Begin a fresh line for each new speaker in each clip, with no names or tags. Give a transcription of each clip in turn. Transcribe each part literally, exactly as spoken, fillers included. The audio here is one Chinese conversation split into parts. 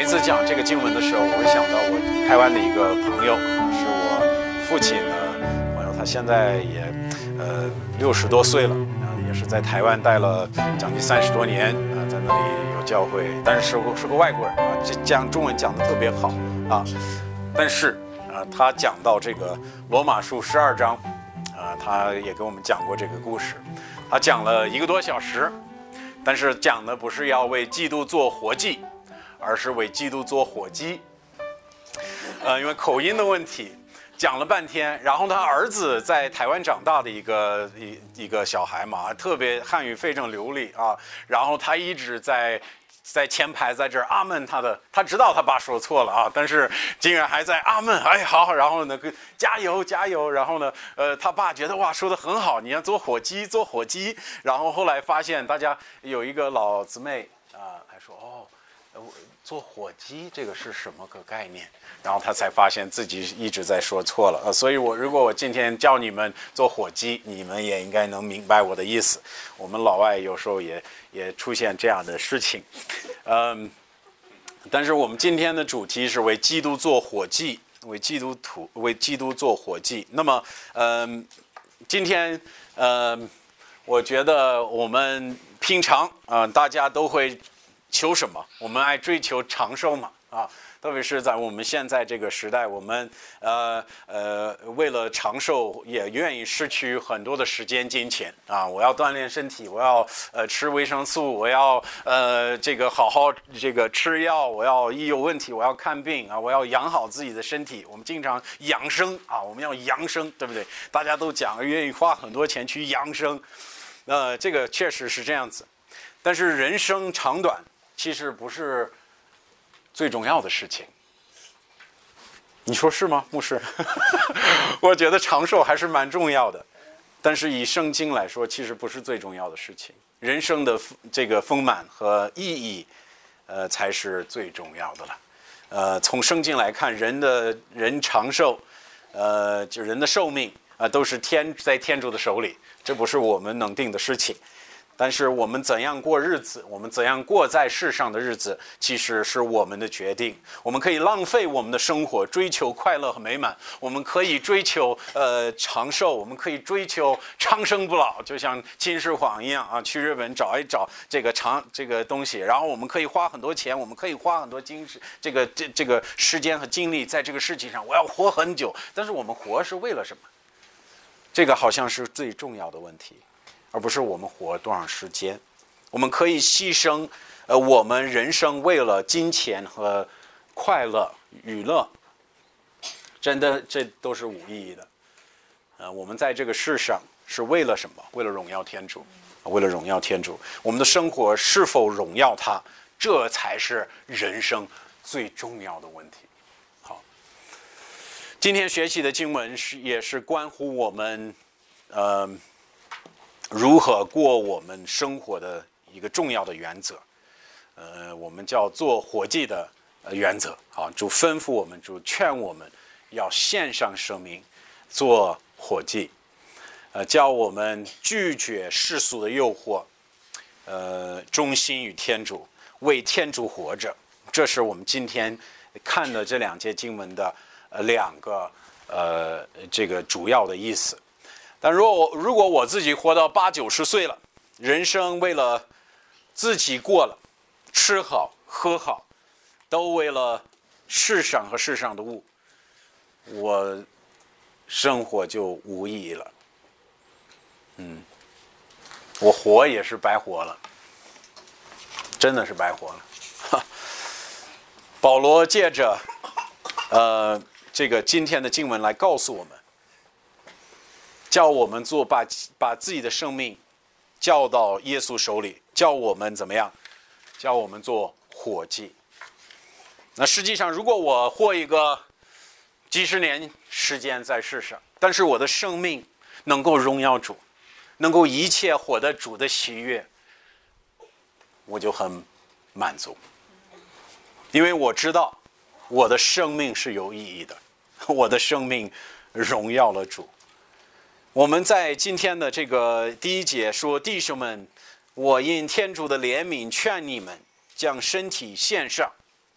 每次讲这个经文的时候，我会想到我台湾的一个朋友，是我父亲的朋友，他现在也呃六十多岁了，啊，也是在台湾待了将近三十多年，啊，在那里有教会，但是是个是个外国人啊，这讲中文讲得特别好啊，但是啊，他讲到这个罗马书十二章，啊，他也给我们讲过这个故事，他讲了一个多小时，但是讲的不是要为基督做活祭，而是为基督做火鸡，呃，因为口音的问题，讲了半天。然后他儿子在台湾长大的一个一一个小孩嘛，特别汉语非常流利啊。然后他一直在在前排在这儿阿门他的，他知道他爸说错了啊，但是竟然还在阿门，哎好，然后呢加油加油，然后呢呃他爸觉得哇说得很好，你要做火鸡做火鸡。然后后来发现大家有一个老姊妹啊，还说哦。做火鸡这个是什么个概念？然后他才发现自己一直在说错了，呃，所以我如果我今天教你们做火鸡，你们也应该能明白我的意思。我们老外有时候也也出现这样的事情，嗯，但是我们今天的主题是为基督做火祭，为基督徒为基督做火祭。那么，嗯，今天，嗯，我觉得我们平常啊，呃，大家都会。求什么？我们爱追求长寿嘛，啊，特别是在我们现在这个时代，我们呃呃为了长寿，也愿意失去很多的时间、金钱啊。我要锻炼身体，我要呃吃维生素，我要呃这个好好这个吃药，我要一有问题我要看病啊，我要养好自己的身体。我们经常养生啊，我们要养生，对不对？大家都讲愿意花很多钱去养生，呃，这个确实是这样子。但是人生长短。其实不是最重要的事情，你说是吗，牧师？我觉得长寿还是蛮重要的，但是以圣经来说，其实不是最重要的事情。人生的这个丰满和意义，呃，才是最重要的了。呃，从圣经来看，人的人长寿，呃，就人的寿命啊，呃，都是天在天主的手里，这不是我们能定的事情。但是我们怎样过日子，我们怎样过在世上的日子，其实是我们的决定。我们可以浪费我们的生活，追求快乐和美满；我们可以追求呃长寿，我们可以追求长生不老，就像秦始皇一样啊，去日本找一找这个长这个东西。然后我们可以花很多钱，我们可以花很多精这个这这个时间和精力在这个事情上。我要活很久，但是我们活是为了什么？这个好像是最重要的问题。而不是我们活多长时间，我们可以牺牲，呃，我们人生为了金钱和快乐、娱乐，真的这都是无意义的。呃，我们在这个世上是为了什么？为了荣耀天主，为了荣耀天主。我们的生活是否荣耀他，这才是人生最重要的问题。好，今天学习的经文是也是关乎我们，呃。如何过我们生活的一个重要的原则，呃，我们叫做火祭的原则啊。主吩咐我们，主劝我们要献上生命做火祭，呃，叫我们拒绝世俗的诱惑，呃，忠心于天主，为天主活着。这是我们今天看的这两节经文的呃两个呃这个主要的意思。但如果我如果我自己活到八九十岁了，人生为了自己过了，吃好喝好，都为了世上和世上的物，我生活就无意义了。嗯，我活也是白活了，真的是白活了。保罗借着呃这个今天的经文来告诉我们。叫我们做把把自己的生命交到耶稣手里，叫我们怎么样？叫我们做火祭。那实际上，如果我活一个几十年时间在世上，但是我的生命能够荣耀主，能够一切获得主的喜悦，我就很满足，因为我知道我的生命是有意义的，我的生命荣耀了主。我们在今天的这个第一节说，弟兄们，我因天主的怜悯劝你们将身体献上，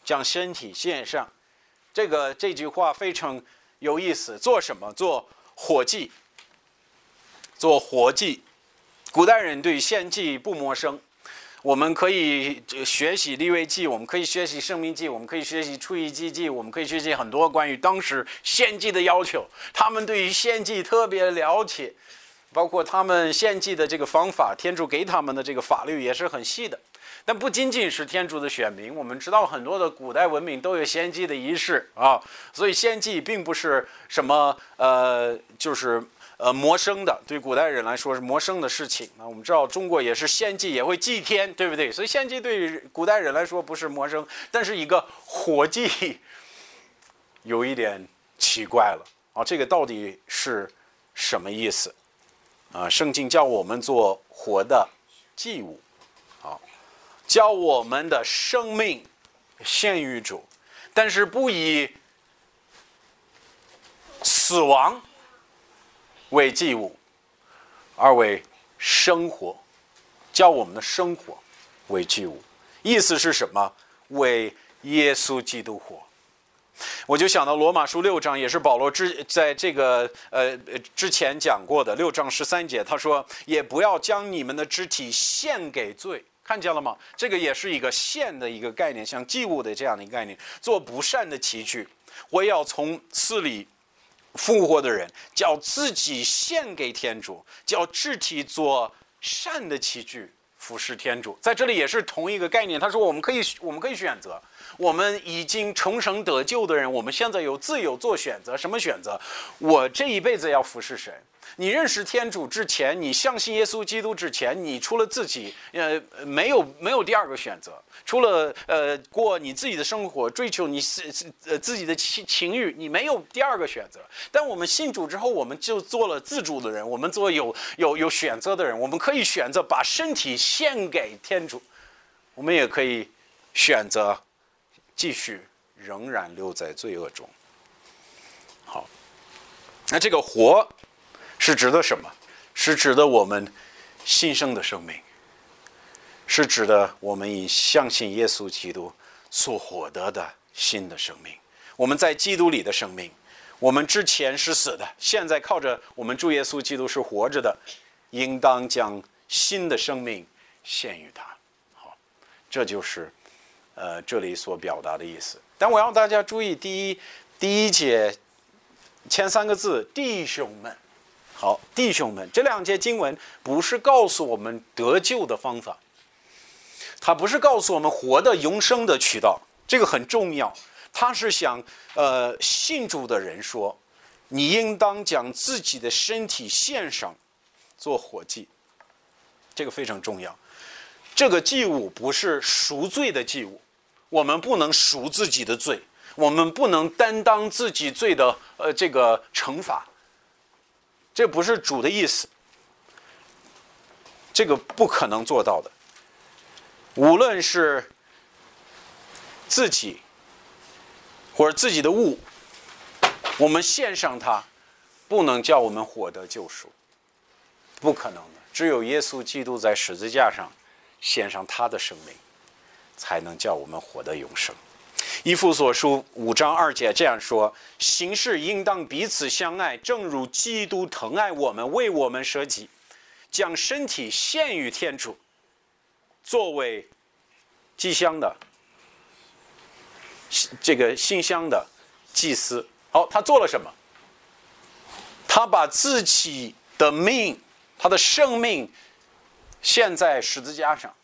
将身体献上。这个这句话非常有意思。做什么？做火祭。做活祭。古代人对献祭不陌生，我们可以学习利未记，我们可以学习申命记，我们可以学习出埃及记，我们可以学习很多关于当时献祭的要求。他们对于献祭特别了解，包括他们献祭的这个方法，天主给他们的这个法律也是很细的。但不仅仅是天主的选民，我们知道很多的古代文明都有献祭的仪式啊，所以献祭并不是什么呃，就是呃陌生的，对古代人来说是陌生的事情。那我们知道中国也是献祭，也会祭天，对不对？所以献祭对古代人来说不是陌生，但是一个火祭有一点奇怪了啊，这个到底是什么意思啊？圣经叫我们做活的祭物。叫我们的生命献于主，但是不以死亡为祭物，而为生活，叫我们的生活为祭物。意思是什么？为耶稣基督活。我就想到罗马书六章，也是保罗之在这个呃之前讲过的六章十三节，他说：“也不要将你们的肢体献给罪。”看见了吗？这个也是一个献的一个概念，像祭物的这样的一个概念。做不善的器具，我要从死里复活的人，叫自己献给天主，叫肢体做善的器具，服侍天主。在这里也是同一个概念。他说我们可以我们可以选择，我们已经重生得救的人，我们现在有自由做选择。什么选择？我这一辈子要服侍谁？你认识天主之前，你相信耶稣基督之前，你除了自己，呃，没有没有第二个选择。除了呃过你自己的生活，追求你呃自己的情情欲，你没有第二个选择。但我们信主之后，我们就做了自主的人，我们做有有有选择的人，我们可以选择把身体献给天主，我们也可以选择继续仍然留在罪恶中。好，那这个活是指的什么？是指的我们新生的生命，是指的我们以相信耶稣基督所获得的新的生命。我们在基督里的生命，我们之前是死的，现在靠着我们主耶稣基督是活着的，应当将新的生命献于他。好，这就是呃这里所表达的意思。但我让大家注意第一第一节前三个字，弟兄们。好，弟兄们，这两节经文不是告诉我们得救的方法，它不是告诉我们活的永生的渠道，这个很重要。它是想呃信主的人说，你应当将自己的身体献上做火祭，这个非常重要。这个祭物不是赎罪的祭物，我们不能赎自己的罪，我们不能担当自己罪的呃这个惩罚。这不是主的意思，这个不可能做到的。无论是自己或者自己的物，我们献上它，不能叫我们获得救赎，不可能的。只有耶稣基督在十字架上献上他的生命，才能叫我们获得永生。以弗所书五章二节这样说：行事应当彼此相爱，正如基督疼爱我们，为我们舍己，将身体献于天主，作为祭香的这个馨香的祭司。好，他做了什么？他把自己的命，他的生命献在十字架上，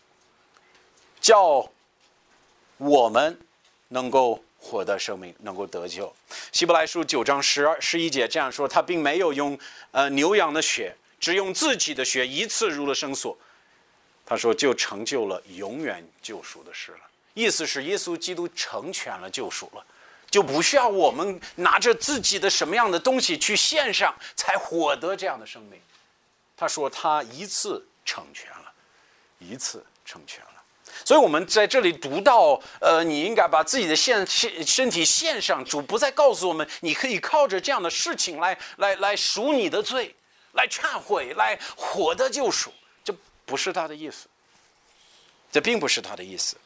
叫我们能够获得生命，能够得救。希伯来书九章十二十一节这样说：他并没有用呃牛羊的血，只用自己的血一次入了圣所。他说就成就了永远救赎的事了。意思是耶稣基督成全了救赎了，就不需要我们拿着自己的什么样的东西去献上才获得这样的生命。他说他一次成全了，一次成全了。所以我们在这里读到呃，你应该把自己的献身体献上，主不再告诉我们你可以靠着这样的事情来来来赎你的罪，来忏悔，来获得救赎，这不是他的意思，这并不是他的意思。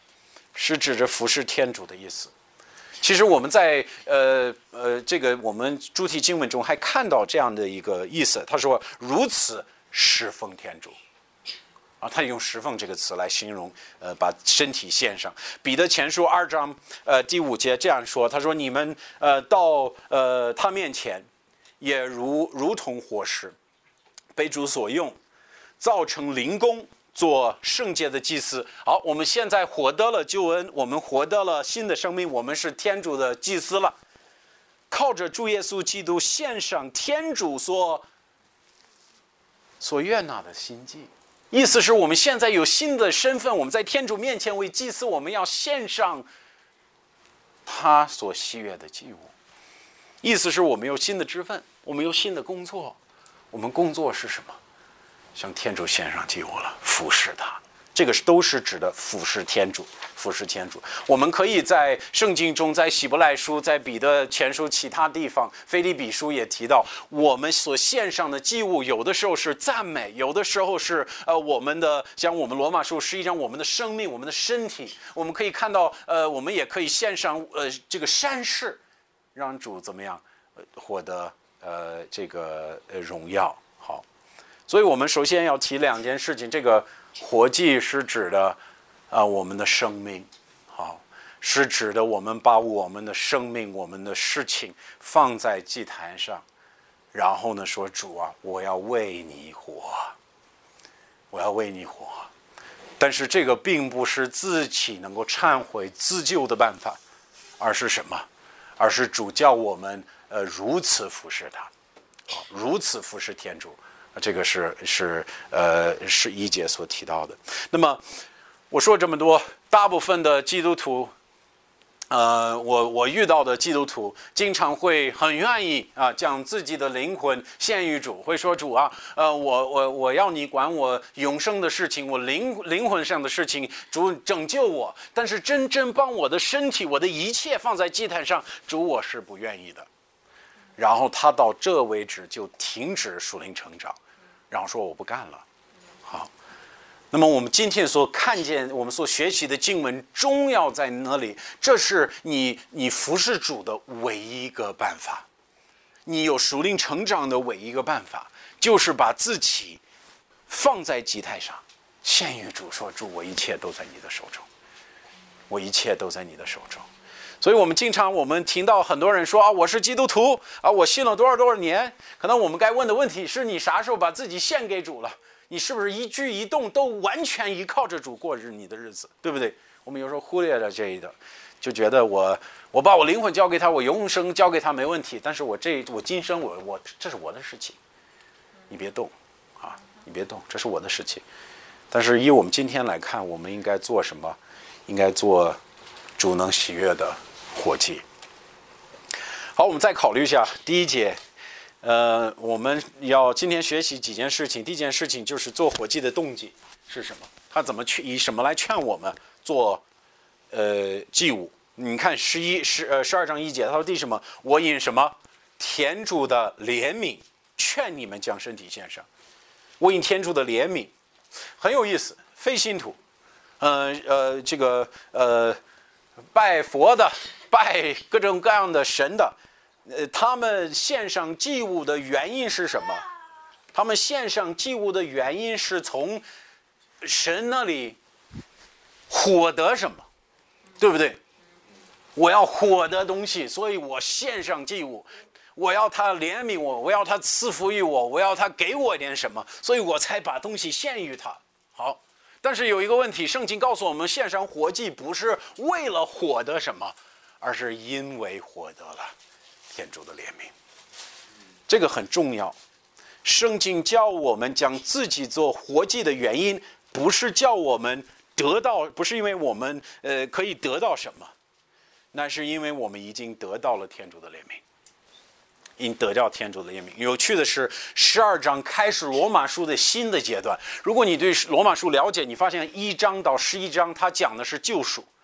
是指着服侍天主的意思。其实我们在呃呃这个我们主题经文中还看到这样的一个意思，他说如此侍奉天主。啊，他用侍奉这个词来形容，呃，把身体献上。彼得前书二章，呃，第五节这样说，他说：“你们呃到呃他面前，也如如同活石，被主所用，造成灵宫，做圣洁的祭司。”好，我们现在获得了救恩，我们获得了新的生命，我们是天主的祭司了。靠着主耶稣基督献上天主所所悦纳的心祭。意思是我们现在有新的身份，我们在天主面前为祭司，我们要献上他所喜悦的祭物。意思是我们有新的职分，我们有新的工作。我们工作是什么？向天主献上祭物了，服侍他。这个都是指的服侍天主，服侍天主。我们可以在圣经中，在希伯来书，在彼得前书其他地方，腓立比书也提到，我们所献上的祭物，有的时候是赞美，有的时候是呃我们的，像我们罗马书十一章，我们的生命，我们的身体。我们可以看到，呃，我们也可以献上呃这个善事，让主怎么样，呃、获得呃这个呃荣耀。好，所以我们首先要提两件事情，这个。活祭是指的，啊、呃，我们的生命，好，是指的我们把我们的生命、我们的事情放在祭坛上，然后呢说主啊，我要为你活，我要为你活。但是这个并不是自己能够忏悔自救的办法，而是什么？而是主叫我们呃如此服侍他，好，如此服侍天主。这个是是呃是一节所提到的。那么我说这么多，大部分的基督徒，呃，我我遇到的基督徒经常会很愿意啊，将自己的灵魂献于主，会说主啊，呃，我我我要你管我永生的事情，我灵灵魂上的事情，主拯救我。但是真正帮我的身体，我的一切放在祭坛上，主我是不愿意的。然后他到这为止就停止属灵成长，然后说我不干了。好，那么我们今天所看见、我们所学习的经文重要在哪里？这是你你服侍主的唯一一个办法，你有属灵成长的唯一一个办法，就是把自己放在祭坛上，献于主，说主，我一切都在你的手中，我一切都在你的手中。所以我们经常我们听到很多人说啊，我是基督徒啊，我信了多少多少年。可能我们该问的问题是，你啥时候把自己献给主了？你是不是一举一动都完全依靠着主过日你的日子，对不对？我们有时候忽略了这一个，就觉得我我把我灵魂交给他，我永生交给他没问题，但是我这我今生我我这是我的事情，你别动啊，你别动，这是我的事情。但是以我们今天来看，我们应该做什么？应该做主能喜悦的活祭。好，我们再考虑一下第一节，呃，我们要今天学习几件事情。第一件事情就是做活祭的动机是什么？他怎么去以什么来劝我们做呃祭物？你看十一十呃十二章一节，他说第什么？我因什么？天主的怜悯，劝你们将身体献上。我因天主的怜悯，很有意思。非信徒，呃呃这个呃拜佛的。拜各种各样的神的，呃，他们献上祭物的原因是什么？他们献上祭物的原因是从神那里获得什么，对不对？我要获得东西，所以我献上祭物。我要他怜悯我，我要他赐福于我，我要他给我一点什么，所以我才把东西献于他。好，但是有一个问题，圣经告诉我们，献上活祭不是为了获得什么，而是因为获得了天主的怜悯。这个很重要。圣经教我们将自己做活祭的原因，不是叫我们得到，不是因为我们呃可以得到什么，那是因为我们已经得到了天主的怜悯，因得到天主的怜悯。有趣的是，十二章开始罗马书的新的阶段。如果你对罗马书了解，你发现一章到十一章，它讲的是救赎。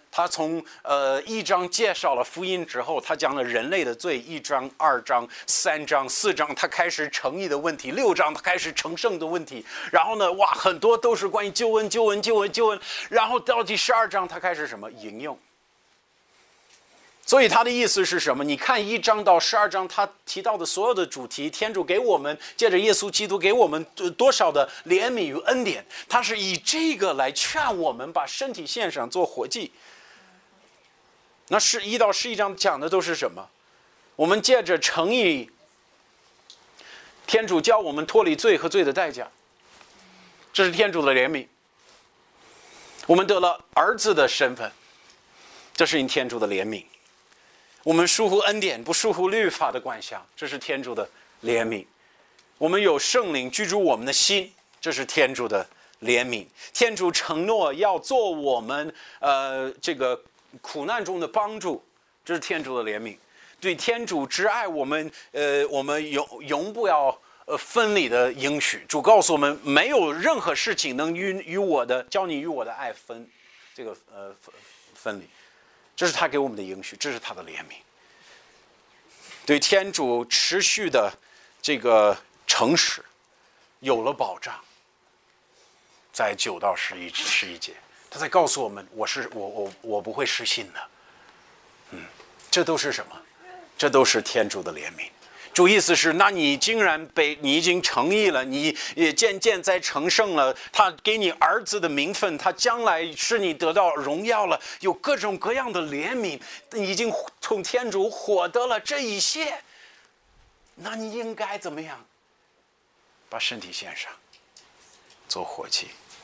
他从呃一章介绍了福音之后，他讲了人类的罪，一章、二章、三章、四章，他开始诚意的问题，六章他开始成圣的问题，然后呢，哇，很多都是关于救恩、救恩、救恩、救恩，然后到第十二章他开始什么引用。所以他的意思是什么？你看一章到十二章，他提到的所有的主题，天主给我们借着耶稣基督给我们多少的怜悯与恩典，他是以这个来劝我们把身体献上做活祭。那是一到十一章讲的都是什么？我们借着诚意，天主教我们脱离罪和罪的代价，这是天主的怜悯。我们得了儿子的身份，这是因天主的怜悯。我们疏忽恩典，不疏忽律法的管辖，这是天主的怜悯。我们有圣灵居住我们的心，这是天主的怜悯。天主承诺要做我们呃这个苦难中的帮助，这是天主的怜悯。对天主之爱，我们呃我们永永不要呃分离的应许。主告诉我们，没有任何事情能与与我的教你与我的爱分这个呃分离。这是他给我们的应许，这是他的怜悯。对天主持续的这个诚实有了保障，在九到十一十一节，他在告诉我们，我是我我我不会失信的。嗯，这都是什么？这都是天主的怜悯。主意思是，那你竟然被你已经成义了，你也渐渐在成圣了，他给你儿子的名分，他将来使你得到荣耀了，有各种各样的怜悯，已经从天主获得了这一切，那你应该怎么样？把身体献上，做活祭。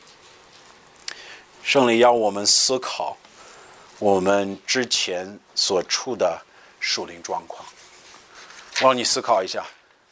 圣灵要我们思考我们之前所处的属灵状况。我让你思考一下，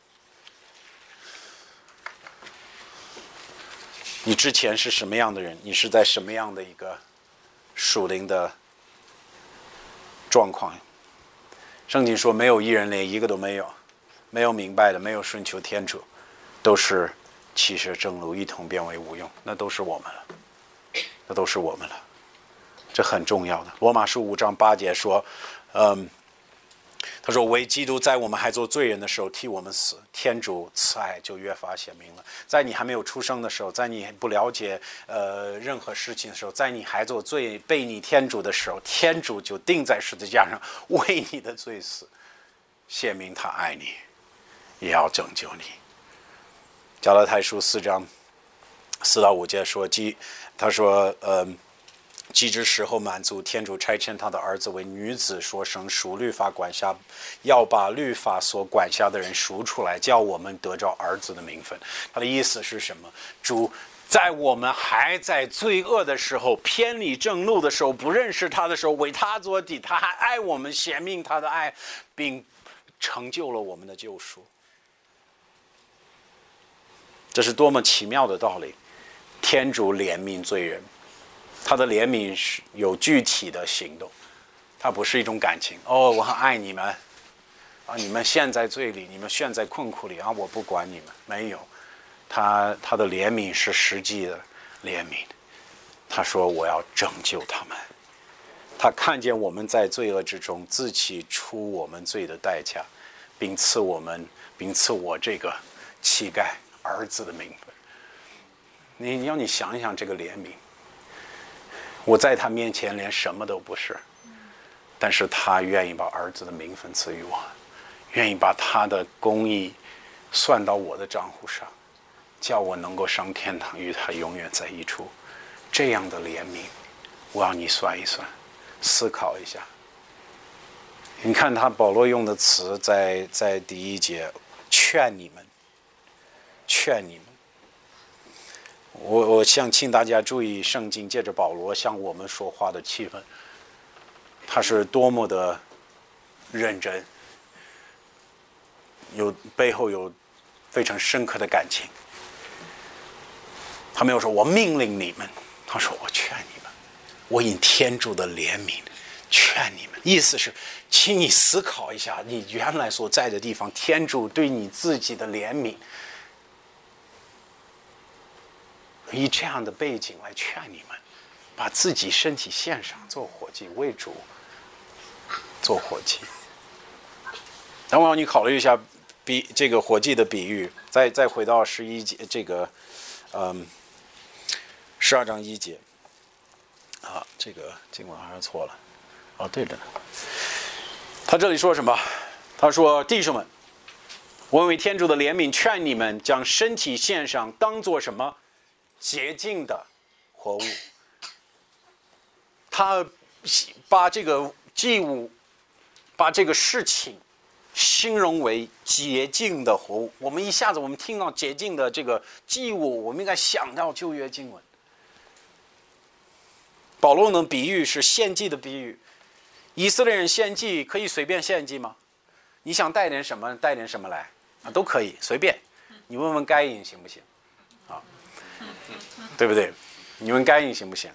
你之前是什么样的人？你是在什么样的一个属灵的状况？圣经说，没有一人，连一个都没有，没有明白的，没有顺求天主，都是弃舍正路，一同变为无用。那都是我们了，那都是我们了，这很重要的。罗马书五章八节说，嗯。他说，唯基督在我们还做罪人的时候替我们死，天主慈爱就越发显明了。在你还没有出生的时候，在你不了解呃任何事情的时候，在你还做罪背逆天主的时候，天主就钉在十字架上为你的罪死，显明他爱你，也要拯救你。加拉太书四章四到五节说，基他说呃既知时候满足，天主差遣他的儿子为女子所生，属律法管辖，要把律法所管辖的人赎出来，叫我们得着儿子的名分。他的意思是什么？主在我们还在罪恶的时候，偏离正路的时候，不认识他的时候，为他做底，他还爱我们，显明他的爱，并成就了我们的救赎。这是多么奇妙的道理！天主怜悯罪人，他的怜悯是有具体的行动，他不是一种感情。哦，我很爱你们啊，你们陷在罪里，你们陷在困苦里啊，我不管你们。没有，他他的怜悯是实际的怜悯。他说我要拯救他们，他看见我们在罪恶之中，自己出我们罪的代价，并赐我们，并赐我这个乞丐儿子的名分。你你要你想一想这个怜悯。我在他面前连什么都不是，但是他愿意把儿子的名分赐予我，愿意把他的公义算到我的账户上，叫我能够上天堂，与他永远在一处。这样的怜悯，我要你算一算，思考一下。你看他保罗用的词在在第一节，劝你们，劝你们。我我想请大家注意，圣经借着保罗向我们说话的气氛，他是多么的认真，有背后有非常深刻的感情。他没有说我命令你们，他说我劝你们，我因天主的怜悯劝你们。意思是，请你思考一下，你原来所在的地方，天主对你自己的怜悯。以这样的背景来劝你们， 把自己身体献上做火祭，为主做火祭。然后你考虑一下比这个火祭的比喻，再再回到十一节这个，嗯，十二章一节。啊，这个经文好像错了。哦，对着呢。他这里说什么？他说：“弟兄们，我为天主的怜悯劝你们，将身体献上，当作什么？洁净的活物。”他把这个祭物，把这个事情形容为洁净的活物。我们一下子我们听到洁净的这个祭物，我们应该想到旧约经文。保罗的比喻是献祭的比喻。以色列人献祭可以随便献祭吗？你想带点什么带点什么来啊，都可以随便。你问问该隐行不行？啊，对不对？你问该隐行不行？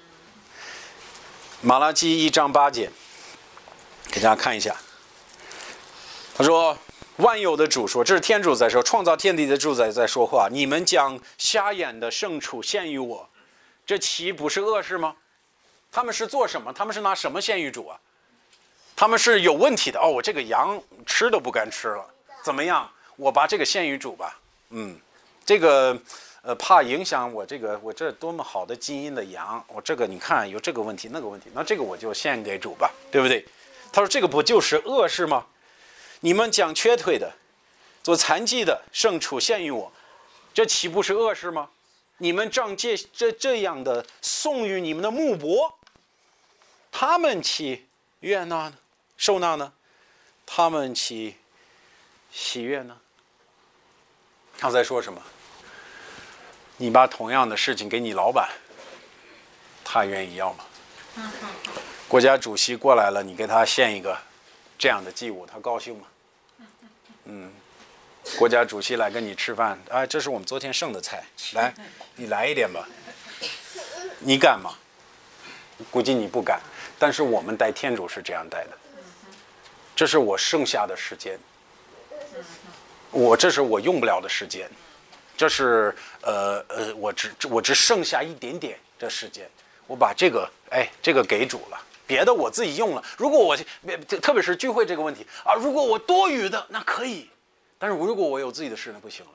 马拉基一章八节，给大家看一下。他说：“万有的主说，这是天主在说，创造天地的主宰在说话。你们将瞎眼的牲畜献于我，这岂不是恶事吗？”他们是做什么？他们是拿什么献于主啊？他们是有问题的哦。我这个羊吃都不敢吃了，怎么样？我把这个献于主吧。嗯，这个呃，怕影响我这个我这多么好的基因的羊，我这个你看有这个问题那个问题，那这个我就献给主吧，对不对？他说这个不就是恶事吗？你们将瘸腿的、做残疾的牲畜献于我，这岂不是恶事吗？你们仗这这这样的送与你们的木帛，他们岂悦纳呢？受纳呢？他们岂喜悦呢？他在说什么？你把同样的事情给你老板，他愿意要吗？国家主席过来了，你给他献一个这样的祭物，他高兴吗？嗯，国家主席来跟你吃饭，啊，这是我们昨天剩的菜，来，你来一点吧。你敢吗？估计你不敢。但是我们带天主是这样带的，这是我剩下的时间，我这是我用不了的时间，这是呃呃我只我只剩下一点点的时间，我把这个哎这个给主了，别的我自己用了。如果我特别是聚会这个问题啊，如果我多余的那可以，但是如果我有自己的事那不行了。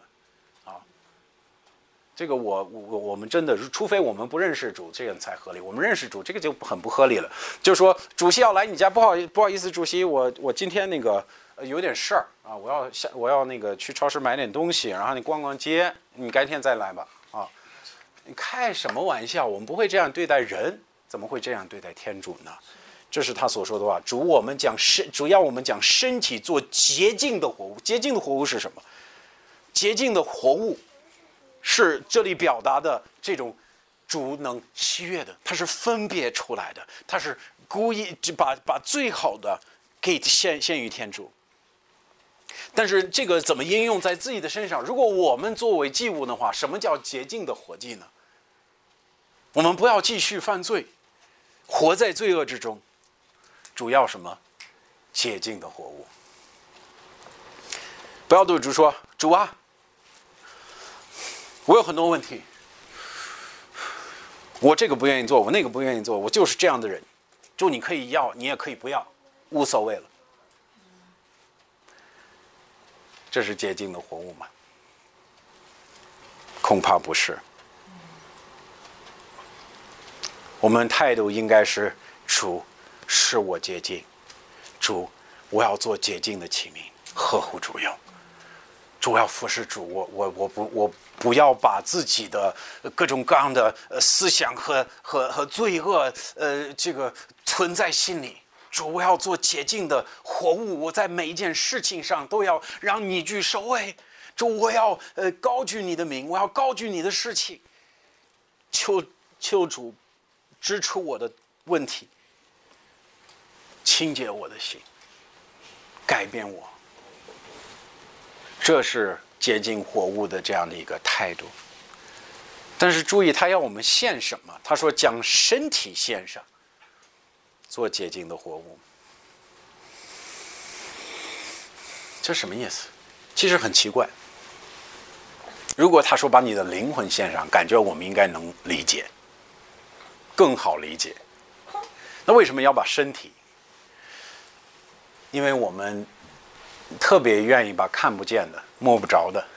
这个我我我们真的，除非我们不认识主，这样才合理。我们认识主，这个就很不合理了。就是说，主席要来你家，不好不好意思，主席，我我今天那个、呃、有点事儿啊，我要下我要那个去超市买点东西，然后你逛逛街，你改天再来吧啊！你开什么玩笑？我们不会这样对待人，怎么会这样对待天主呢？这是他所说的话。主我们讲身，主要我们讲身体做洁净的活物。洁净的活物是什么？洁净的活物。是这里表达的这种主能喜悦的，它是分别出来的，它是故意把把最好的给献献于天主。但是这个怎么应用在自己的身上？如果我们作为祭物的话，什么叫洁净的活祭呢？我们不要继续犯罪，活在罪恶之中，主要什么？洁净的活物。不要对主说：“主啊，我有很多问题，我这个不愿意做，我那个不愿意做，我就是这样的人。就你可以要，你也可以不要，无所谓了。”这是洁净的活物吗？恐怕不是。我们态度应该是：主，使我洁净；主，我要做洁净的器皿，合乎主用。主要服侍主，我我我不我不要把自己的各种各样的思想和和和罪恶呃这个存在心里。主，我要做洁净的活物，我在每一件事情上都要让你居首位。主，我要呃高举你的名，我要高举你的事情。求求主指出我的问题，清洁我的心，改变我。这是洁净活物的这样的一个态度。但是注意，他要我们献什么？他说将身体献上，做洁净的活物。这什么意思？其实很奇怪。如果他说把你的灵魂献上，感觉我们应该能理解。 更好理解。那为什么要把身体？因为我们特别愿意把看不见的、摸不着的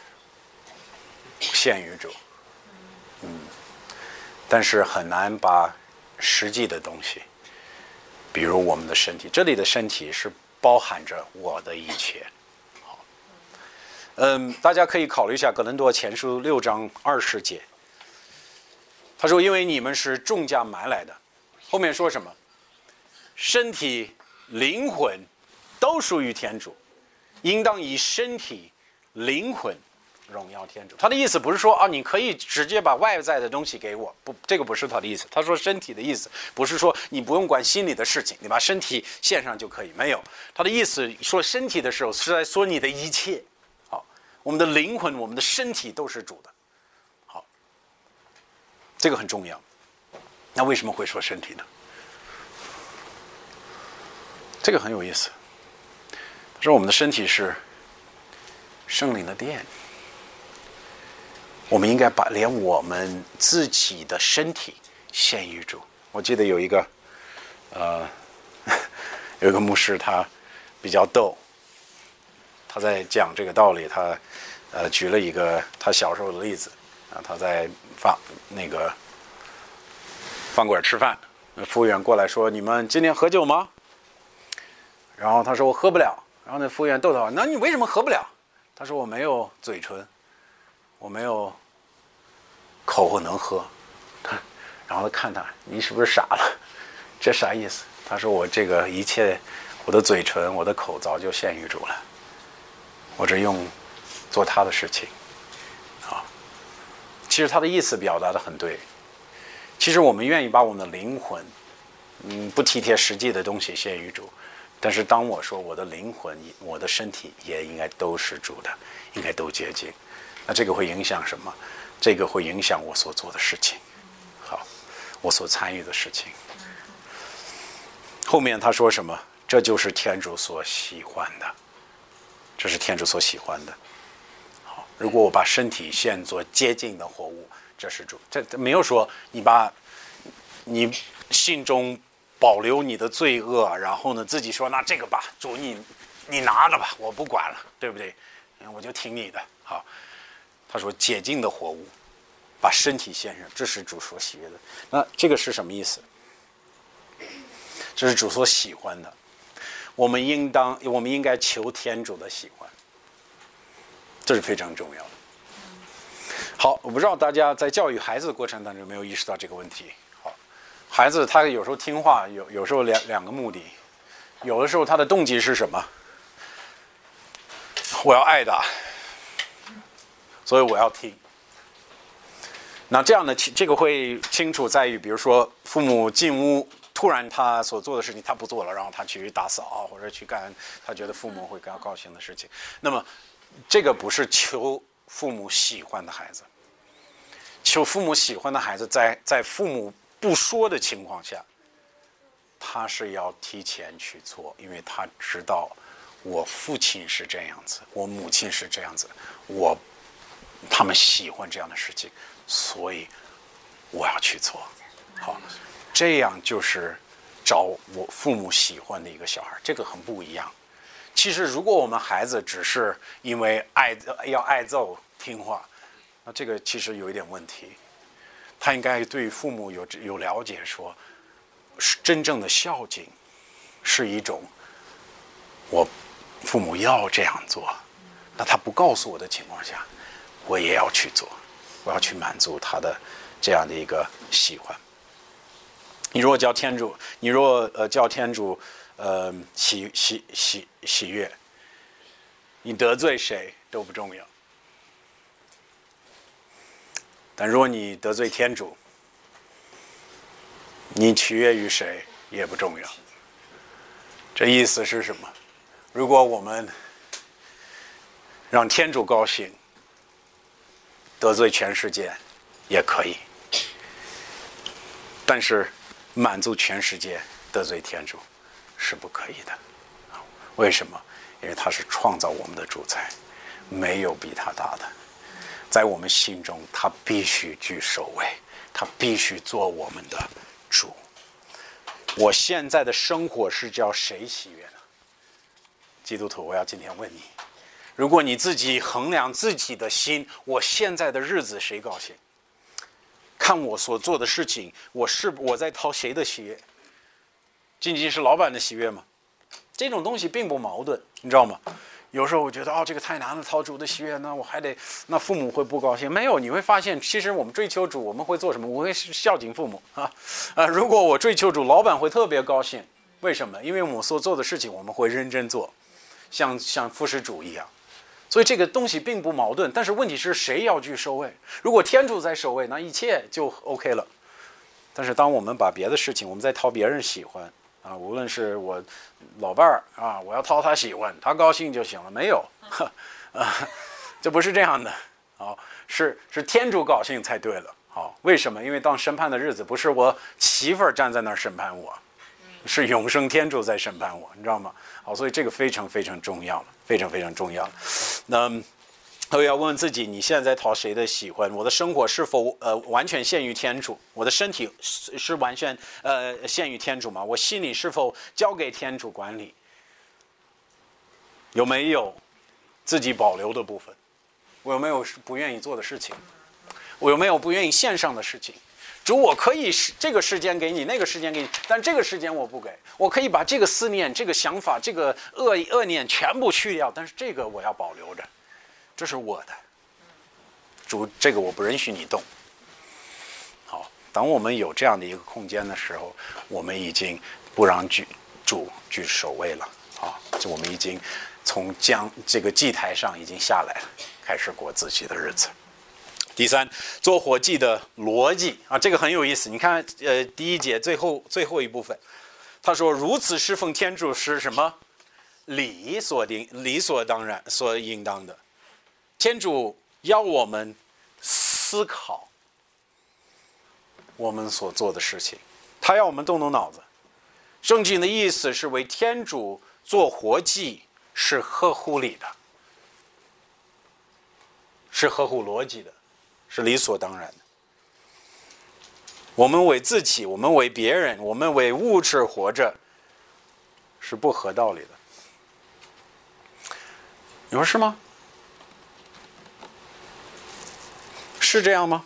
献于主，嗯，但是很难把实际的东西，比如我们的身体，这里的身体是包含着我的一切。好，嗯，大家可以考虑一下《哥林多前书》六章二十节，他说：“因为你们是重价买来的。”后面说什么？身体、灵魂都属于天主，应当以身体、灵魂荣耀天主。他的意思不是说啊，你可以直接把外在的东西给我，不，这个不是他的意思。他说身体的意思不是说你不用管心里的事情，你把身体献上就可以，没有。他的意思说身体的时候是在说你的一切。好，我们的灵魂、我们的身体都是主的。好，这个很重要。那为什么会说身体呢？这个很有意思。他说我们的身体是圣灵的殿，我们应该把连我们自己的身体献于主。我记得有一个呃有一个牧师，他比较逗，他在讲这个道理，他呃举了一个他小时候的例子啊，他在饭那个饭馆吃饭，服务员过来说：“你们今天喝酒吗？”然后他说：“我喝不了。”然后那服务员逗他：“那你为什么喝不了？”他说：“我没有嘴唇，我没有口能喝。”然后他看他：“你是不是傻了？这啥意思？”他说：“我这个一切，我的嘴唇、我的口早就献于主了，我只用做他的事情。”啊，其实他的意思表达的很对。其实我们愿意把我们的灵魂，嗯，不体贴实际的东西献于主。但是当我说我的灵魂、我的身体也应该都是主的，应该都洁净，那这个会影响什么？这个会影响我所做的事情，好，我所参与的事情。后面他说什么？这就是天主所喜欢的，这是天主所喜欢的。好，如果我把身体献作洁净的活物，这是主。这没有说你把你心中保留你的罪恶，然后呢自己说那这个吧，主你你拿着吧，我不管了，对不对？我就听你的。好，他说洁净的活物，把身体献上，这是主所喜悦的。那这个是什么意思？这是主所喜欢的。我们应当，我们应该求天主的喜欢，这是非常重要的。好，我不知道大家在教育孩子的过程当中有没有意识到这个问题。孩子他有时候听话，有有时候两两个目的，有的时候他的动机是什么？我要爱他，所以我要听。那这样的这个会清楚在于，比如说父母进屋，突然他所做的事情他不做了，然后他去打扫或者去干他觉得父母会高高兴的事情。那么这个不是求父母喜欢的孩子，求父母喜欢的孩子在在父母不说的情况下，他是要提前去做，因为他知道我父亲是这样子，我母亲是这样子，我他们喜欢这样的事情，所以我要去做。好，这样就是找我父母喜欢的一个小孩，这个很不一样。其实如果我们孩子只是因为爱要爱揍听话，那这个其实有一点问题。他应该对父母有有了解说，真正的孝敬是一种我父母要这样做，那他不告诉我的情况下，我也要去做，我要去满足他的这样的一个喜欢。你如果叫天主，你如果呃叫天主呃喜喜喜喜悦，你得罪谁都不重要。但如果你得罪天主，你取悦于谁也不重要。这意思是什么？如果我们让天主高兴，得罪全世界也可以，但是满足全世界得罪天主是不可以的。为什么？因为他是创造我们的主宰，没有比他大的。在我们心中他必须居首位， 他必须做我们的主。我现在的生活是叫谁喜悦呢？基督徒，我要今天问你，如果你自己衡量自己的心，我现在的日子谁高兴？看我所做的事情，我是我在讨谁的喜悦？仅仅是老板的喜悦吗？这种东西并不矛盾，你知道吗？有时候我觉得哦，这个太难了，讨主的喜悦，那我还得，那父母会不高兴？没有，你会发现，其实我们追求主，我们会做什么？我会孝敬父母啊啊！如果我追求主，老板会特别高兴。为什么？因为我们所做的事情，我们会认真做，像像服侍主一样。所以这个东西并不矛盾，但是问题是谁要去守卫？如果天主在守卫，那一切就 OK 了。但是当我们把别的事情，我们在讨别人喜欢。啊，无论是我老伴儿啊，我要讨他喜欢，他高兴就行了，没有，啊，这不是这样的，啊，是是天主高兴才对了，好，为什么？因为当审判的日子，不是我媳妇儿站在那儿审判我，是永生天主在审判我，你知道吗？好，所以这个非常非常重要了，非常非常重要了。那我要问问自己，你现在在讨谁的喜欢？我的生活是否呃完全献于天主？我的身体是是完全呃献于天主吗？我心里是否交给天主管理？有没有自己保留的部分？我有没有不愿意做的事情？我有没有不愿意献上的事情？主，我可以这个时间给你，那个时间给你，但这个时间我不给。我可以把这个思念、这个想法、这个恶恶念全部去掉，但是这个我要保留着。这是我的，主，这个我不允许你动。好，当我们有这样的一个空间的时候，我们已经不让主居首位了啊！就我们已经从将这个祭台上已经下来了，开始过自己的日子。第三，做火祭的逻辑啊，这个很有意思。你看，呃，第一节最后最后一部分，他说：“如此侍奉天主是什么？理所定、理所当然、所应当的。”天主要我们思考我们所做的事情，他要我们动动脑子。圣经的意思是为天主做活祭是合乎理的，是合乎逻辑的，是理所当然的。我们为自己，我们为别人，我们为物质活着，是不合道理的。你说是吗？是这样吗？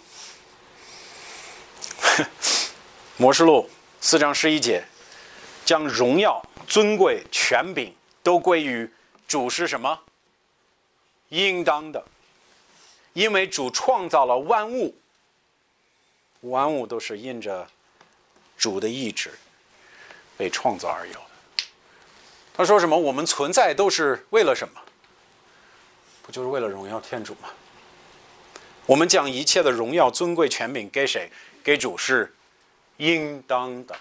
默示录四章十一节，将荣耀、尊贵、权柄都归于主是什么？应当的，因为主创造了万物，万物都是因着主的意志被创造而有的。他说什么？我们存在都是为了什么？不就是为了荣耀天主吗？我们将一切的荣耀、尊贵、权柄给谁？给主是应当的。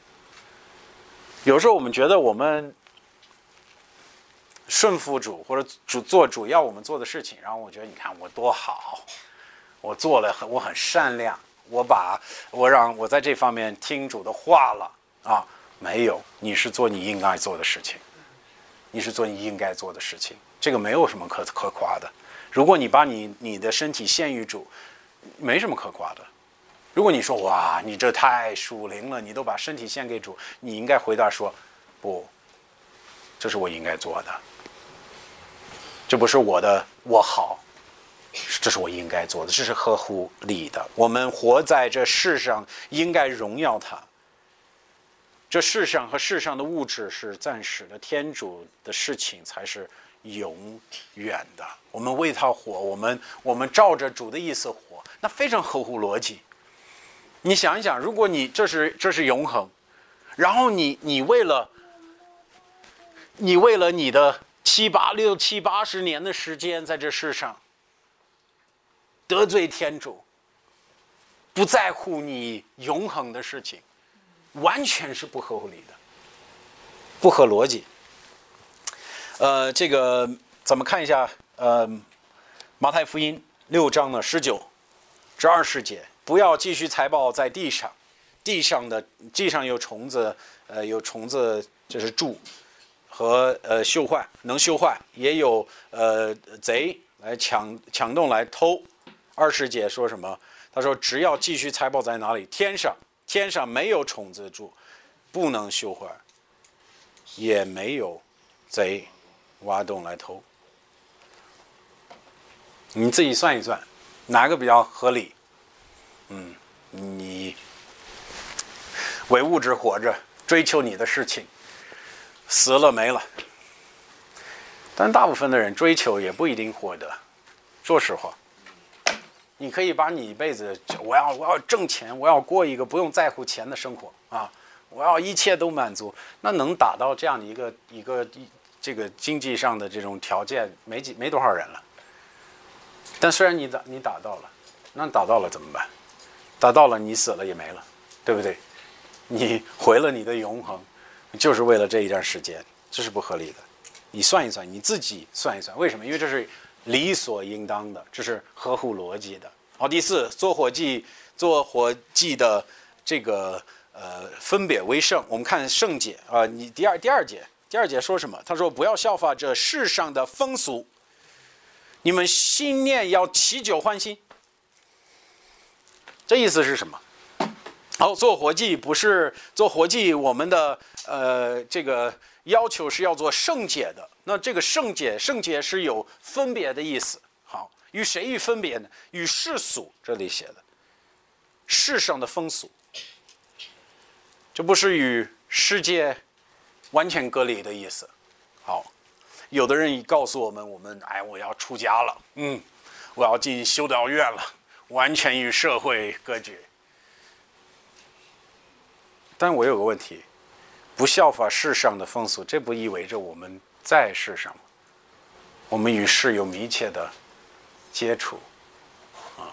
有时候我们觉得我们顺服主，或者主做主要我们做的事情，然后我觉得你看我多好，我做了很我很善良，我把我让我在这方面听主的话了啊，没有，你是做你应该做的事情，你是做你应该做的事情，这个没有什么可可夸的。如果你把你你的身体献于主，没什么可夸的。如果你说哇，你这太属灵了，你都把身体献给主，你应该回答说，不，这是我应该做的，这不是我的我好，这是我应该做的，这是合乎理的。我们活在这世上，应该荣耀他。这世上和世上的物质是暂时的，天主的事情才是永远的。我们为他活，我们我们照着主的意思活，那非常合乎逻辑。你想一想，如果你这是这是永恒，然后你你为了你为了你的七八六七八十年的时间在这世上得罪天主，不在乎你永恒的事情，完全是不合乎理的，不合逻辑。呃，这个咱们看一下，呃，马太福音六章的十九至二十节，不要继续财宝在地上，地上的地上有虫子，呃，有虫子就是蛀和呃锈坏，能锈坏，也有呃贼来抢抢动来偷。二十节说什么？ 他说只要继续财宝在哪里，天上天上没有虫子住，不能修坏，也没有贼挖洞来偷。你自己算一算，哪个比较合理？嗯，你为物质活着，追求你的事情，死了没了。但大部分的人追求也不一定获得。说实话，你可以把你一辈子，我要我要挣钱，我要过一个不用在乎钱的生活啊，我要一切都满足，那能达到这样的一个一个这个经济上的这种条件，没几没多少人了。但虽然你达你达到了，那达到了怎么办？达到了你死了也没了，对不对？你毁了你的永恒，就是为了这一段时间，这是不合理的。你算一算，你自己算一算，为什么？因为这是理所应当的，这是合乎逻辑的。好，第四，做伙计，做伙计的这个呃分别为圣。我们看圣节啊、呃，你第二第二节，第二节说什么？他说不要效法这世上的风俗，你们心念要祈酒欢心。这意思是什么？好，做伙计不是做伙计，我们的呃这个要求是要做圣洁的。那这个圣洁，圣洁是有分别的意思。好，与谁与分别呢？与世俗，这里写的世上的风俗，这不是与世界完全隔离的意思。好，有的人告诉我们，我们哎，我要出家了，嗯，我要进修道院了，完全与社会隔绝。但我有个问题，不效法世上的风俗，这不意味着我们在世上，我们与世有密切的接触，啊，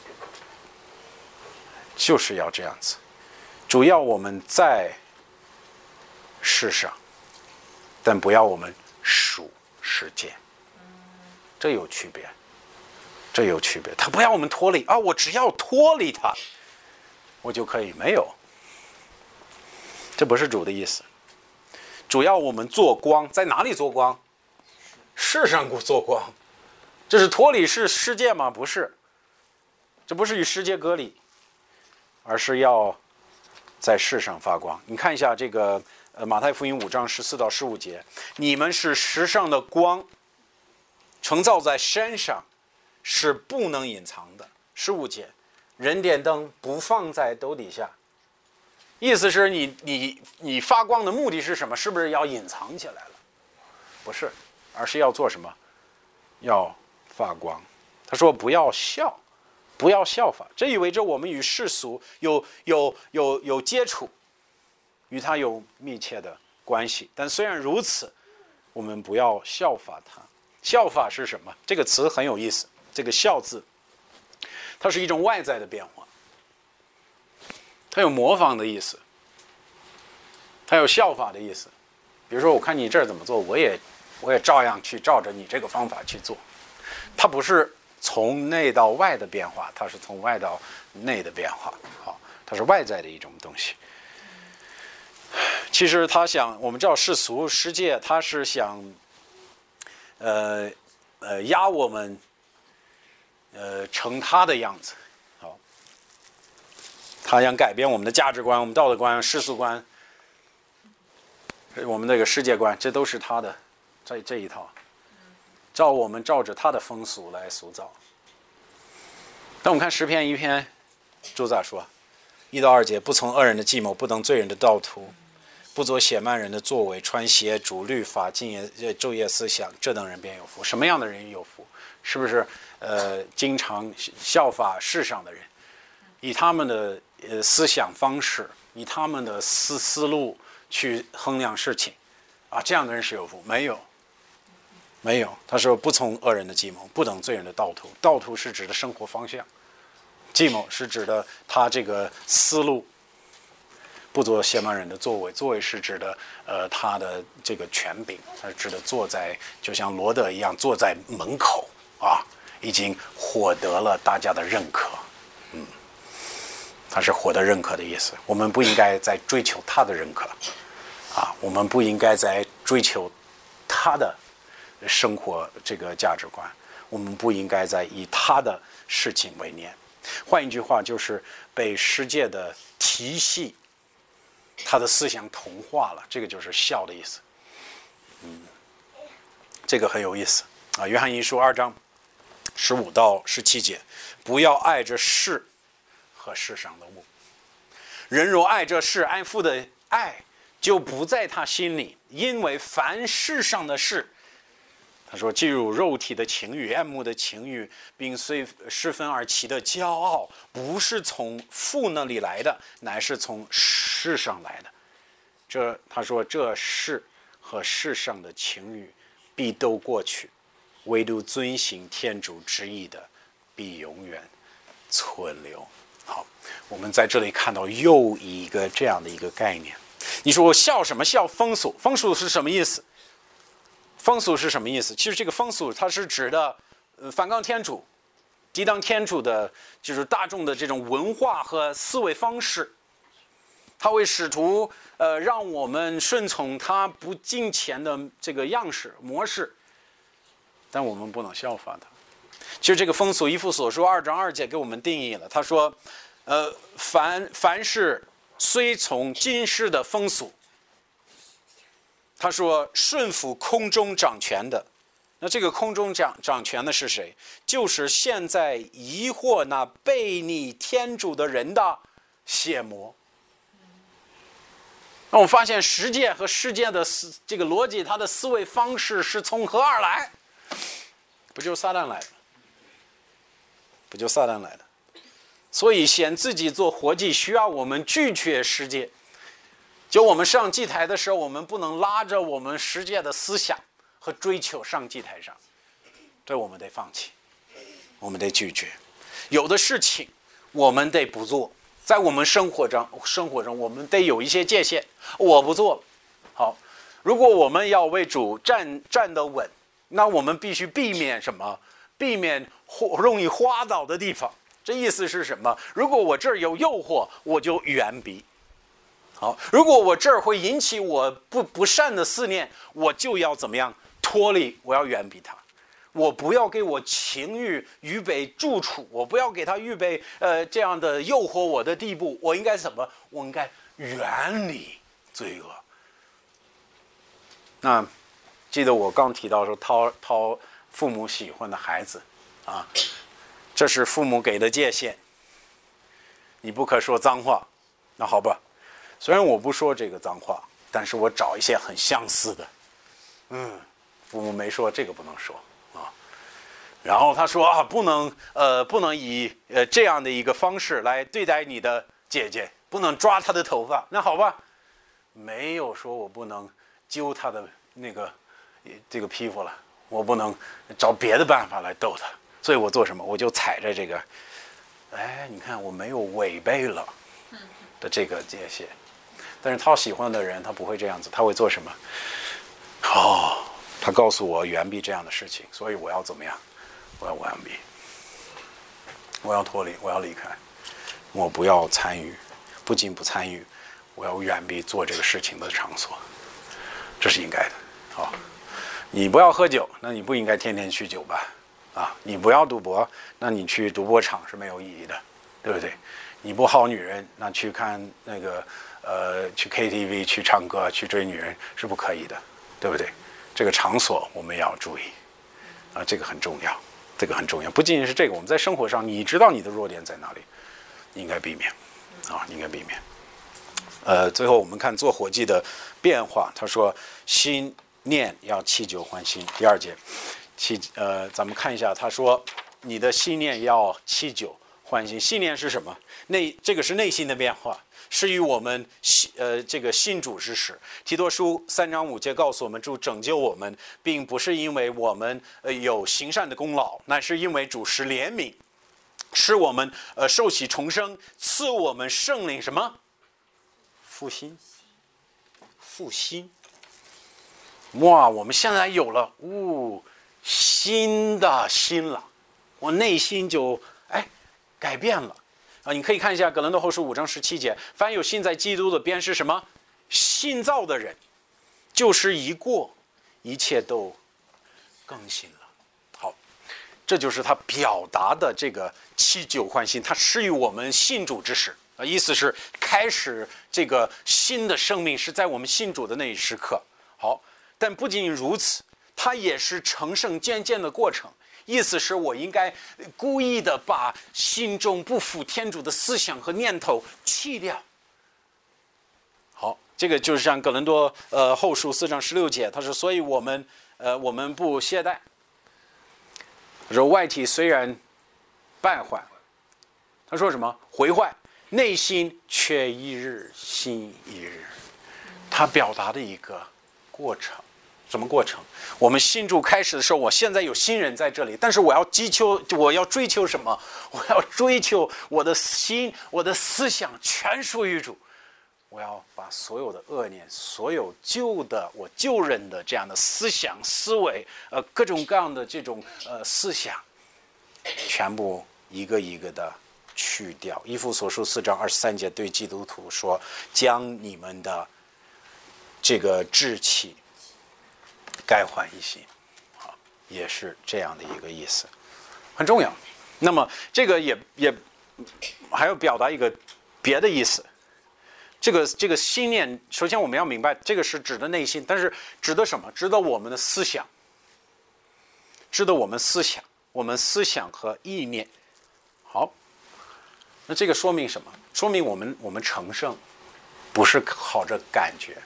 就是要这样子。主要我们在世上，但不要我们属世界，这有区别，这有区别。他不要我们脱离啊，我只要脱离他，我就可以没有。这不是主的意思。主要我们做光，在哪里做光？世上做光。这是脱离世世界吗？不是，这不是与世界隔离，而是要在世上发光。你看一下这个呃马太福音五章十四到十五节，你们是世上的光，成造在山上，是不能隐藏的。十五节，人点灯不放在斗底下。意思是你你你发光的目的是什么？是不是要隐藏起来了？不是，而是要做什么？要发光。他说不要笑，不要效法，这意味着我们与世俗有有有有接触，与他有密切的关系。但虽然如此，我们不要效法他。效法是什么？这个词很有意思，这个效字，它是一种外在的变化。它有模仿的意思，它有效法的意思。比如说，我看你这儿怎么做，我也我也照样去照着你这个方法去做。它不是从内到外的变化，它是从外到内的变化。好，它是外在的一种东西。其实他想，我们知道世俗世界，他是想，呃呃压我们，呃成他的样子。他想改变我们的价值观、我们道德观、世俗观，我们那个世界观，这都是他的这这一套，照我们照着他的风俗来塑造。但我们看诗篇一篇，主咋说？一到二节，不从恶人的计谋，不等罪人的道途，不做血慢人的作为，穿邪主律法，禁夜昼夜思想，这等人便有福。什么样的人有福？是不是呃经常效法世上的人，以他们的呃思想方式，以他们的思思路去衡量事情啊？这样的人是有福？没有，没有。他说不从恶人的计谋，不等罪人的道途。道途是指的生活方向，计谋是指的他这个思路。不做邪蛮人的作为，作为是指的呃他的这个权柄，他是指的坐在就像罗德一样坐在门口啊，已经获得了大家的认可，嗯，他是获得认可的意思。我们不应该再追求他的认可啊，我们不应该再追求他的生活这个价值观，我们不应该再以他的事情为念。 换一句话就是被世界的体系他的思想同化了，这个就是笑的意思。嗯，这个很有意思啊。约翰一书二章十五到十七节，不要爱这世和世上的物，人若爱这世，爱父的爱就不在他心里，因为凡世上的事，他说进入肉体的情欲、爱慕的情欲，并随世分而起的骄傲，不是从父那里来的，乃是从世上来的。这他说这世和世上的情欲必都过去，唯独遵行天主旨意的必永远存留。好，我们在这里看到又一个这样的一个概念。你说我笑什么？笑风俗？风俗是什么意思？风俗是什么意思？其实这个风俗它是指的，呃，反抗天主、抵挡天主的，就是大众的这种文化和思维方式。他会试图呃让我们顺从他不敬虔的这个样式模式，但我们不能效法他。其实这个风俗，以弗所书二章二节给我们定义了。他说，呃，凡凡是虽从今世的风俗，他说顺服空中掌权的。那这个空中掌掌权的是谁？就是现在疑惑那悖逆天主的人的邪魔。那我们发现世界和世界的这个逻辑，它的思维方式是从何而来？不就是撒旦来的？不就撒旦来的？所以显自己做活祭，需要我们拒绝世界。就我们上祭台的时候，我们不能拉着我们世界的思想和追求上祭台上，这我们得放弃，我们得拒绝。有的事情我们得不做。在我们生活中，生活中我们得有一些界限，我不做。好，如果我们要为主站站得稳，那我们必须避免什么？避免容易滑倒的地方。这意思是什么？如果我这儿有诱惑，我就远避。好，如果我这儿会引起我不不善的思念，我就要怎么样脱离？我要远避它。我不要给我情欲预备住处，我不要给他预备呃这样的诱惑我的地步。我应该怎么？我应该远离罪恶。那记得我刚提到说讨讨父母喜欢的孩子啊，这是父母给的界限。你不可说脏话，那好吧，虽然我不说这个脏话，但是我找一些很相似的。嗯，父母没说这个不能说。然后他说啊，不能呃，不能以呃这样的一个方式来对待你的姐姐，不能抓她的头发。那好吧，没有说我不能揪她的那个这个皮肤了，我不能找别的办法来逗她。所以我做什么？我就踩着这个，哎，你看我没有违背了的这个界限。但是他喜欢的人，他不会这样子，他会做什么？哦，他告诉我远避这样的事情，所以我要怎么样？我要完毕，我要脱离，我要离开，我不要参与，不仅不参与，我要远避做这个事情的场所，这是应该的。好，你不要喝酒，那你不应该天天去酒吧啊！你不要赌博，那你去赌博场是没有意义的，对不对？你不好女人，那去看那个呃，去 K T V 去唱歌去追女人是不可以的，对不对？这个场所我们要注意啊，这个很重要。这个很重要，不仅仅是这个，我们在生活上，你知道你的弱点在哪里，你应该避免，啊，你应该避免。呃，最后我们看做伙计的变化，他说心念要祈久欢心。第二节，祈呃，咱们看一下，他说你的心念要祈久欢心。信念是什么？内这个是内心的变化。是与我们呃这个信主之时，提多书三章五节告诉我们，主拯救我们，并不是因为我们呃有行善的功劳，乃是因为主施怜悯，使我们呃受洗重生，赐我们圣灵什么？复兴，复兴。哇，我们现在有了呜、哦、新的心了，我内心就哎改变了。啊，你可以看一下《格林多后书》五章十七节，凡有信在基督的，便是什么？信造的人，旧时已过，一切都更新了。好， 这就是他表达的这个祈求欢心，他施予我们信主之时啊，意思是开始这个新的生命是在我们信主的那一时刻。好，但不仅如此，它也是成圣渐渐的过程。意思是我应该故意的把心中不服天主的思想和念头弃掉。好，这个就是像哥林多呃后书四章十六节，他说，所以我们呃我们不懈怠。他说外体虽然败坏，他说什么毁坏，内心却一日新一日。他表达的一个过程。什么过程？我们信主开始的时候，我现在有新人在这里，但是我要追求，我要追求什么？我要追求我的心，我的思想全属于主。我要把所有的恶念，所有旧的我旧人的这样的思想思维，呃，各种各样的这种呃思想，全部一个一个的去掉。以弗所书四章二十三节对基督徒说：“将你们的这个志气改换一新。”啊，也是这样的一个意思，很重要。那么这个也也还要表达一个别的意思。这个这个信念，首先我们要明白，这个是指的内心，但是指的什么？指的我们的思想，指的我们思想，我们思想和意念。好，那这个说明什么？说明我们我们成圣不是靠着感觉，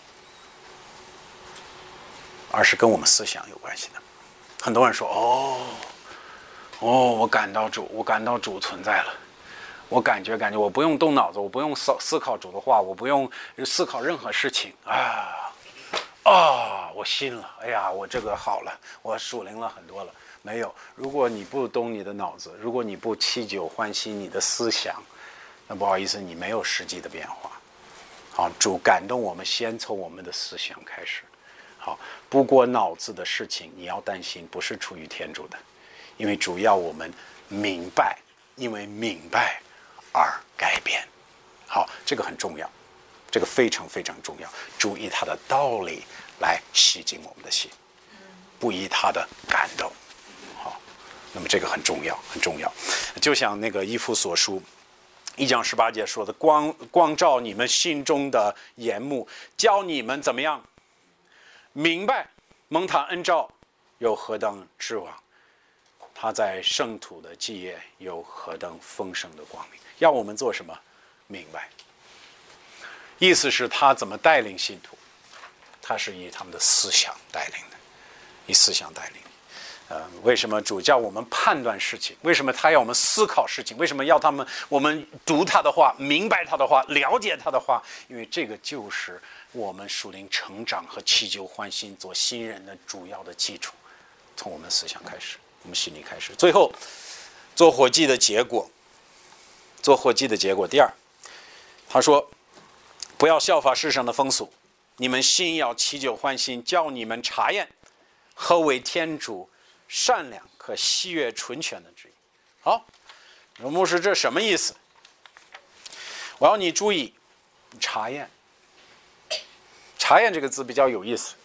而是跟我们思想有关系的。很多人说：“哦，哦，我感到主，我感到主存在了。”我感觉感觉我不用动脑子，我不用思思考主的话，我不用思考任何事情啊啊！我信了，哎呀，我这个好了，我属灵了很多了。没有，如果你不动你的脑子，如果你不祈求欢喜你的思想，那不好意思，你没有实际的变化。好，主感动我们，先从我们的思想开始。好，不过脑子的事情，你要担心，不是出于天主的，因为主要我们明白，因为明白而改变。好，这个很重要，这个非常非常重要。主以他的道理来洗净我们的心，不以他的感动。好，那么这个很重要，很重要。就像那个以弗所书一章十八节说的：“光光照你们心中的眼目，教你们怎么样明白蒙他恩召有何等指望，他在圣土的基业有何等丰盛的光明。”要我们做什么？明白。意思是他怎么带领信徒？他是以他们的思想带领的，以思想带领。呃，为什么主叫我们判断事情？为什么他要我们思考事情？为什么要他们我们读他的话，明白他的话，了解他的话？因为这个就是我们属灵成长和祈求欢心做新人的主要的基础。从我们思想开始，我们心里开始。最后，做伙计的结果。做伙计的结果，第二，他说：“不要效法世上的风俗，你们心要祈求欢心，叫你们查验何为天主善良可喜悦纯全的旨意。”好，牧师，这什么意思？我要你注意，查验。查验这个字比较有意思，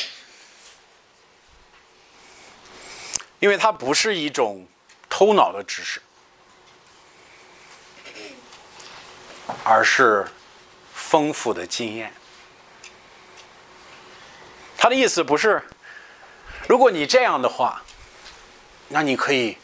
因为它不是一种头脑的知识，而是丰富的经验。他的意思不是，如果你这样的话，那你可以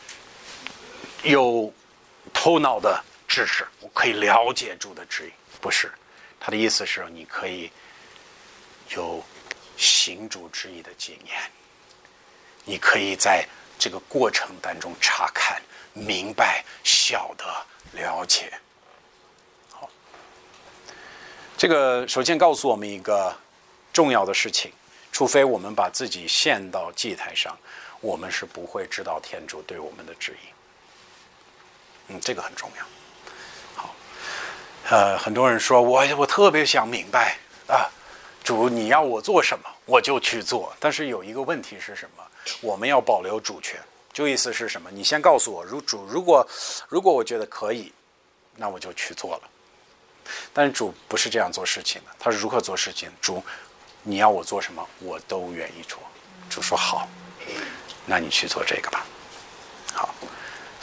有头脑的知识，我可以了解主的旨意。不是，他的意思是你可以有行主旨意的经验，你可以在这个过程当中查看、明白、晓得、了解。好，这个首先告诉我们一个重要的事情，除非我们把自己献到祭台上，我们是不会知道天主对我们的旨意。嗯，这个很重要。好，呃，很多人说我我特别想明白啊，主你要我做什么，我就去做。但是有一个问题是什么？我们要保留主权。就意思是什么？你先告诉我，如主如果如果我觉得可以，那我就去做了。但是主不是这样做事情的，他是如何做事情？主，你要我做什么，我都愿意做。主说好，那你去做这个吧。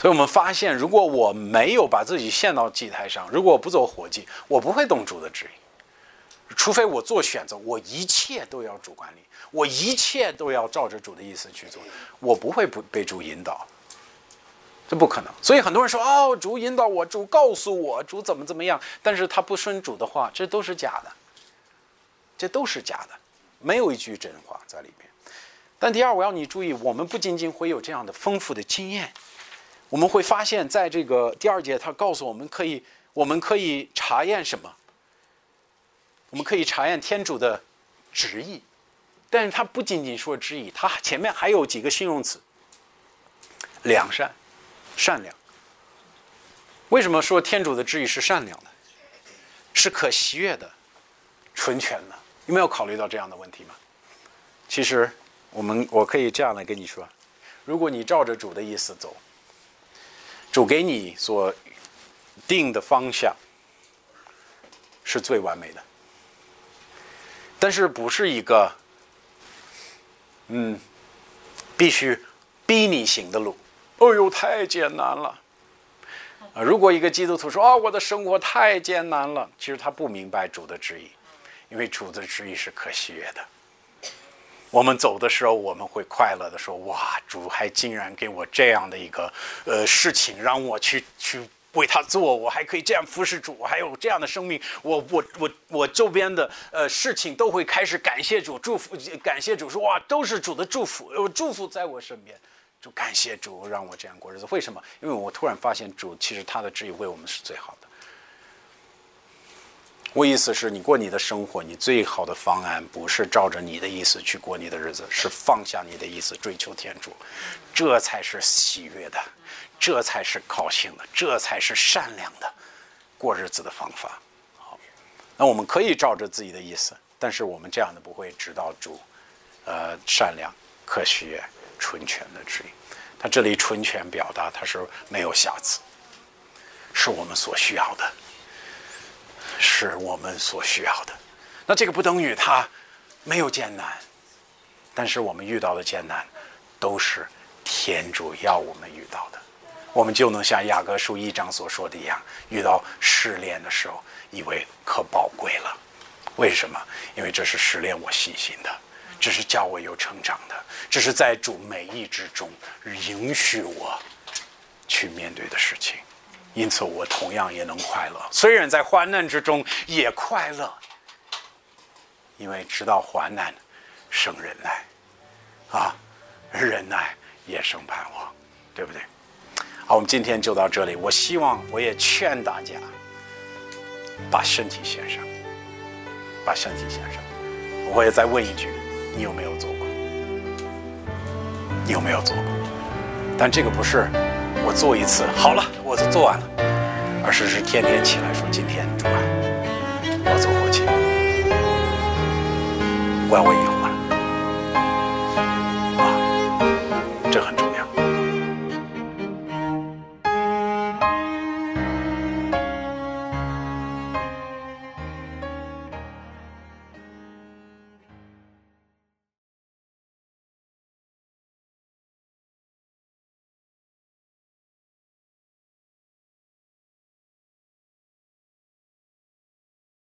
所以我们发现，如果我没有把自己献到祭台上，如果我不走火祭，我不会动主的旨意。除非我做选择，我一切都要主管理，我一切都要照着主的意思去做，我不会不被主引导，这不可能。所以很多人说，哦，主引导我，主告诉我，主怎么怎么样，但是他不顺主的话，这都是假的，这都是假的，没有一句真话在里面。但第二，我要你注意，我们不仅仅会有这样的丰富的经验，我们会发现，在这个第二节，他告诉我们可以，我们可以查验什么？我们可以查验天主的旨意，但是他不仅仅说旨意，他前面还有几个形容词：良善、善良。为什么说天主的旨意是善良的，是可喜悦的、纯全的？有没有考虑到这样的问题吗？其实，我们我可以这样来跟你说：如果你照着主的意思走，主给你所定的方向是最完美的。但是不是一个，嗯，必须逼你行的路。哎呦，太艰难了。啊，如果一个基督徒说啊，我的生活太艰难了，其实他不明白主的旨意，因为主的旨意是可喜悦的。我们走的时候，我们会快乐的说：哇，主还竟然给我这样的一个呃事情，让我去去。为他做，我还可以这样服侍主，我还有这样的生命，我我我我周边的呃事情都会开始感谢主，祝福感谢主，说哇，都是主的祝福，有祝福在我身边，就感谢主让我这样过日子。为什么？因为我突然发现主其实他的旨意为我们是最好的。我意思是你过你的生活，你最好的方案不是照着你的意思去过你的日子，是放下你的意思，追求天主，这才是喜悦的，这才是高兴的，这才是善良的过日子的方法。好，那我们可以照着自己的意思，但是我们这样的不会指导主，呃，善良、可喜悦、纯全的旨意。他这里纯全表达他是没有瑕疵，是我们所需要的。是我们所需要的。那这个不等于它没有艰难，但是我们遇到的艰难都是天主要我们遇到的，我们就能像雅各书一章所说的一样，遇到试炼的时候以为可宝贵了。为什么？因为这是试炼我信心的，这是叫我有成长的，这是在主美意之中允许我去面对的事情。因此我同样也能快乐，虽然在患难之中也快乐，因为知道患难生忍耐，啊，忍耐也生盼望，对不对？好，我们今天就到这里。我希望我也劝大家把身体献上，把身体献上。我也再问一句，你有没有做过？你有没有做过？但这个不是我做一次好了我就做完了，而是是天天起来说，今天主啊，我做火祭，我要为以后